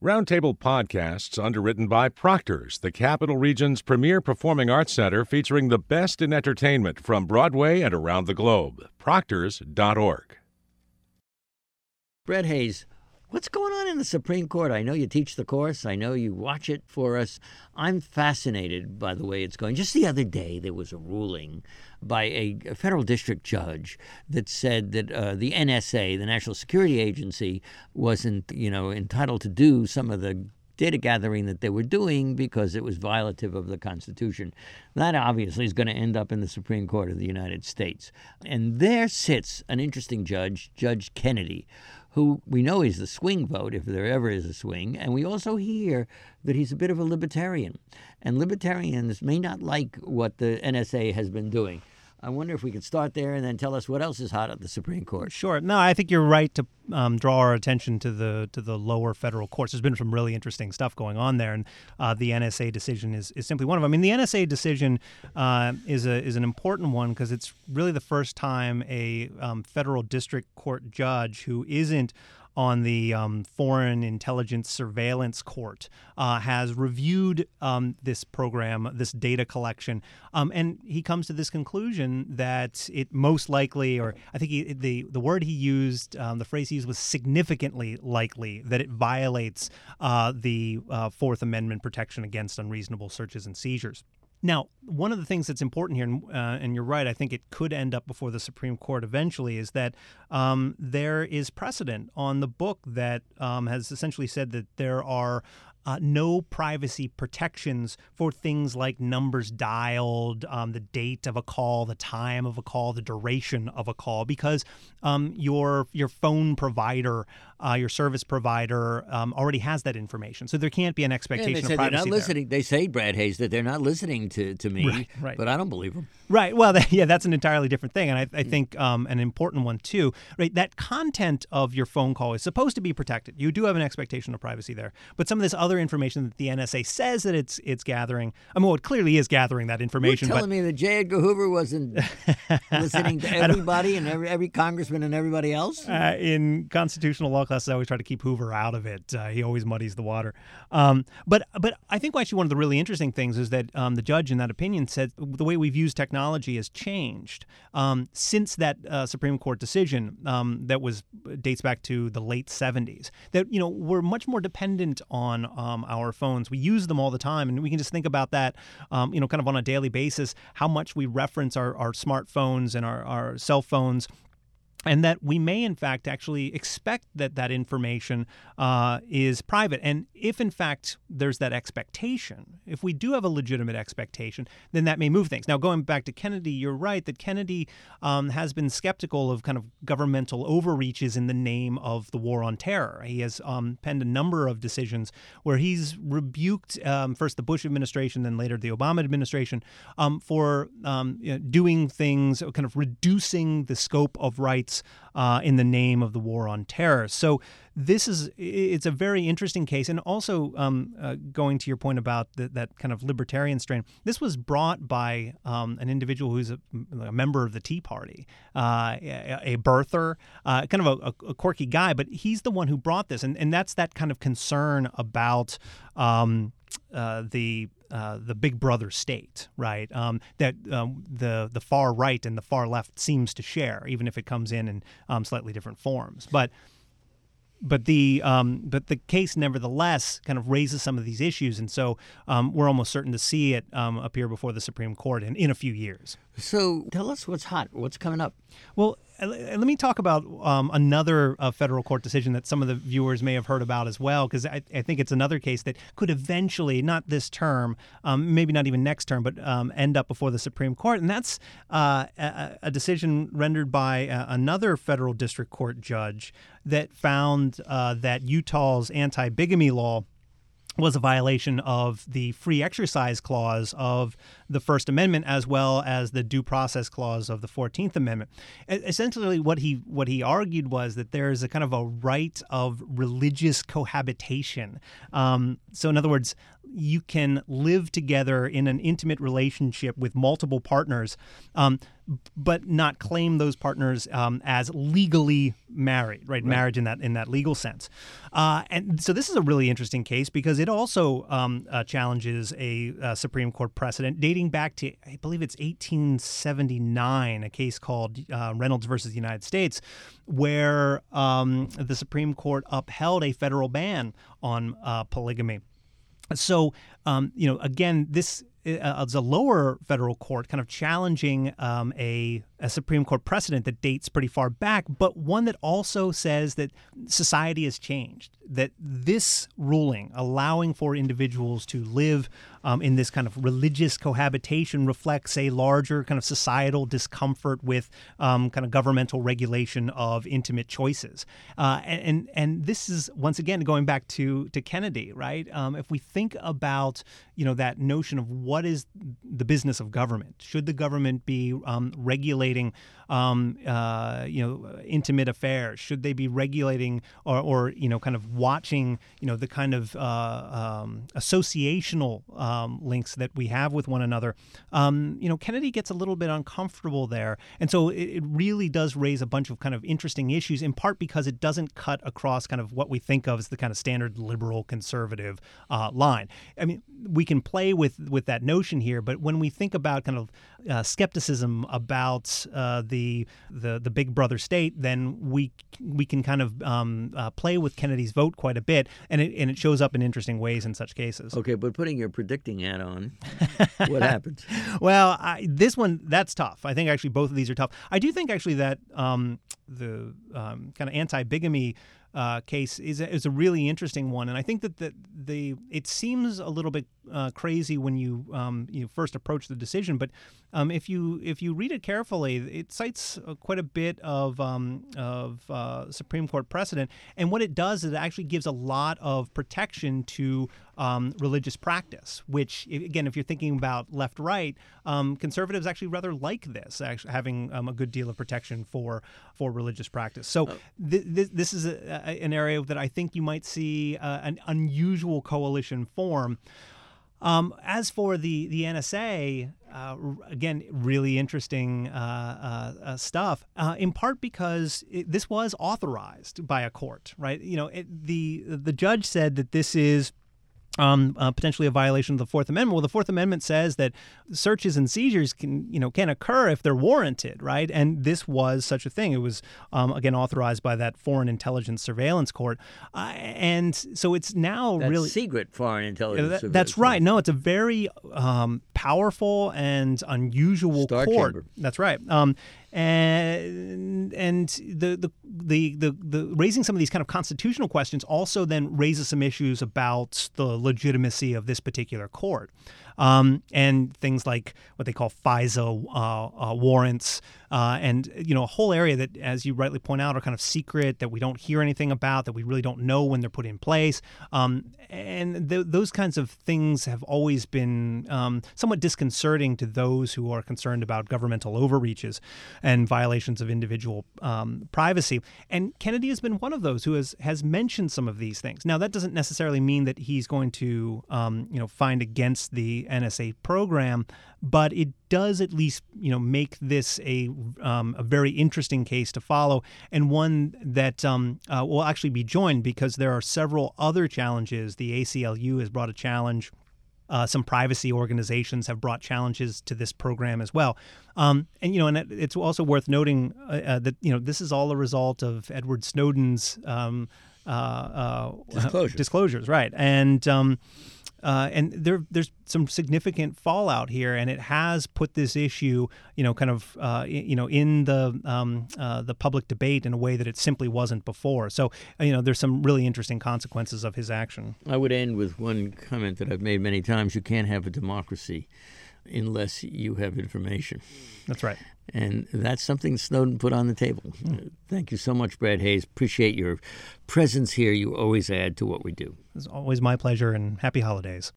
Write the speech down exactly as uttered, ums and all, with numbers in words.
Roundtable Podcasts, underwritten by Proctor's, the Capital Region's premier performing arts center featuring the best in entertainment from Broadway and around the globe. Proctors dot org. Brett Hayes, what's going on in the Supreme Court? I know you teach the course. I know you watch it for us. I'm fascinated by the way it's going. Just the other day, there was a ruling by a federal district judge that said that uh, the N S A, the National Security Agency, wasn't, you know, entitled to do some of the data gathering that they were doing because it was violative of the Constitution. That obviously is going to end up in the Supreme Court of the United States. And there sits an interesting judge, Judge Kennedy, who we know is the swing vote, if there ever is a swing. And we also hear that he's a bit of a libertarian. And libertarians may not like what the N S A has been doing. I wonder if we could start there and then tell us what else is hot at the Supreme Court. Sure. No, I think you're right to um, draw our attention to the to the lower federal courts. There's been some really interesting stuff going on there, and uh, the N S A decision is, is simply one of them. I mean, the N S A decision uh, is a is an important one because it's really the first time a um, federal district court judge who isn't on the um, Foreign Intelligence Surveillance Court uh, has reviewed um, this program, this data collection, um, and he comes to this conclusion that it most likely, or I think he, the the word he used, um, the phrase he used was significantly likely that it violates uh, the uh, Fourth Amendment protection against unreasonable searches and seizures. Now, one of the things that's important here, uh, and you're right, I think it could end up before the Supreme Court eventually, is that um, there is precedent on the book that um, has essentially said that there are Uh, no privacy protections for things like numbers dialed, um, the date of a call, the time of a call, the duration of a call, because um, your your phone provider, uh, your service provider um, already has that information. So there can't be an expectation yeah, they of privacy they're not listening. there. They say, Brad Hayes, that they're not listening to, to me, right, right. but I don't believe them. Right. Well, that, yeah, that's an entirely different thing. And I, I think um, an important one, too. Right. That content of your phone call is supposed to be protected. You do have an expectation of privacy there. But some of this other information that the N S A says that it's it's gathering, I mean, well, it clearly is gathering that information. You're telling but, me that J. Edgar Hoover wasn't listening to everybody and every, every congressman and everybody else? Uh, in constitutional law classes, I always try to keep Hoover out of it. Uh, he always muddies the water. Um, but but I think actually one of the really interesting things is that um, the judge in that opinion said the way we've used technology has changed um, since that uh, Supreme Court decision um, that was dates back to the late seventies. That, you know, we're much more dependent on um, our phones. We use them all the time, and we can just think about that, um, you know, kind of on a daily basis, how much we reference our, our smartphones and our, our cell phones. And that we may, in fact, actually expect that that information uh, is private. And if, in fact, there's that expectation, if we do have a legitimate expectation, then that may move things. Now, going back to Kennedy, you're right that Kennedy um, has been skeptical of kind of governmental overreaches in the name of the war on terror. He has um, penned a number of decisions where he's rebuked um, first the Bush administration, then later the Obama administration, um, for um, you know, doing things, kind of reducing the scope of rights Uh, in the name of the war on terror. So this is, it's a very interesting case. And also um, uh, going to your point about the, that kind of libertarian strain, this was brought by um, an individual who's a, a member of the Tea Party, uh, a, a birther, uh, kind of a, a quirky guy, but he's the one who brought this. And, and that's that kind of concern about um, uh, the Uh, the big brother state, right? Um, that um, the the far right and the far left seems to share, even if it comes in in um, slightly different forms. But but the um, but the case, nevertheless, kind of raises some of these issues, and so um, we're almost certain to see it um, appear before the Supreme Court in, in a few years. So tell us what's hot. What's coming up? Well, let me talk about um, another uh, federal court decision that some of the viewers may have heard about as well, because I, I think it's another case that could eventually, not this term, um, maybe not even next term, but um, end up before the Supreme Court. And that's uh, a, a decision rendered by uh, another federal district court judge that found uh, that Utah's anti-bigamy law was a violation of the free exercise clause of the First Amendment, as well as the due process clause of the fourteenth Amendment. Essentially, what he what he argued was that there is a kind of a right of religious cohabitation. Um, so, in other words, you can live together in an intimate relationship with multiple partners, um, but not claim those partners um, as legally married, right? right? Marriage in that in that legal sense. Uh, and so this is a really interesting case because it also um, uh, challenges a, a Supreme Court precedent dating back to, I believe it's eighteen seventy-nine, a case called uh, Reynolds versus United States, where um, the Supreme Court upheld a federal ban on uh, polygamy. So, um, you know, again, this uh, is a lower federal court kind of challenging um, a, a Supreme Court precedent that dates pretty far back, but one that also says that society has changed, that this ruling allowing for individuals to live um, in this kind of religious cohabitation reflects a larger kind of societal discomfort with um, kind of governmental regulation of intimate choices. Uh, and and this is, once again, going back to, to Kennedy, right? Um, if we think about, you know, that notion of what is the business of government, should the government be um, regulating Um, uh, you know, intimate affairs? Should they be regulating or, or, you know, kind of watching, you know, the kind of uh, um, associational um, links that we have with one another? Um, you know, Kennedy gets a little bit uncomfortable there. And so it, it really does raise a bunch of kind of interesting issues, in part because it doesn't cut across kind of what we think of as the kind of standard liberal conservative uh, line. I mean, we can play with, with that notion here, but when we think about kind of uh, skepticism about uh, the the the big brother state, then we we can kind of um, uh, play with Kennedy's vote quite a bit, and it and it shows up in interesting ways in such cases. Okay, but putting your predicting hat on, what happens? Well, I, this one, that's tough. I think actually both of these are tough. I do think actually that um, the um, kind of anti-bigamy Uh, case is a, is a really interesting one, and I think that the, the it seems a little bit uh, crazy when you um, you first approach the decision, but um, if you if you read it carefully, it cites uh, quite a bit of um, of uh, Supreme Court precedent, and what it does is it actually gives a lot of protection to um, religious practice, which, again, if you're thinking about left-right, um, conservatives actually rather like this, actually having um, a good deal of protection for for religious practice. So oh. th- th- this is a, a, an area that I think you might see uh, an unusual coalition form. Um, as for the, the N S A, uh, again, really interesting uh, uh, uh, stuff, uh, in part because it, this was authorized by a court, right? You know, it, the the judge said that this is Um, uh, potentially a violation of the Fourth Amendment. Well, the Fourth Amendment says that searches and seizures can, you know, can occur if they're warranted, right? And this was such a thing. It was, um, again, authorized by that Foreign Intelligence Surveillance Court, uh, and so it's now That's really secret foreign intelligence. that, surveillance. That's right. No, it's a very um, powerful and unusual Star court. chamber. That's right. Um, and and the, the the the the raising some of these kind of constitutional questions also then raises some issues about the legitimacy of this particular court, um, and things like what they call FISA uh, uh, warrants, uh, and you know a whole area that, as you rightly point out, are kind of secret, that we don't hear anything about, that we really don't know when they're put in place, um, and th- those kinds of things have always been um, somewhat disconcerting to those who are concerned about governmental overreaches and violations of individual um, privacy. And Kennedy has been one of those who has has mentioned some of these things. Now, that doesn't necessarily mean that he's going to, um, you know, find against the N S A program, but it does at least, you know, make this a um, a very interesting case to follow, and one that um, uh, will actually be joined because there are several other challenges. The A C L U has brought a challenge. Uh, some privacy organizations have brought challenges to this program as well. Um, and, you know, and it's also worth noting uh, uh, that, you know, this is all a result of Edward Snowden's um, uh, uh, Disclosure. disclosures. Right. And um, uh, and there there's some significant fallout here, and it has put this issue, you know, kind of, uh, you know, in the um, uh, the public debate in a way that it simply wasn't before. So, you know, there's some really interesting consequences of his action. I would end with one comment that I've made many times. You can't have a democracy unless you have information. That's right. And that's something Snowden put on the table. Mm. Thank you so much, Brad Hayes. Appreciate your presence here. You always add to what we do. It's always my pleasure, and happy holidays.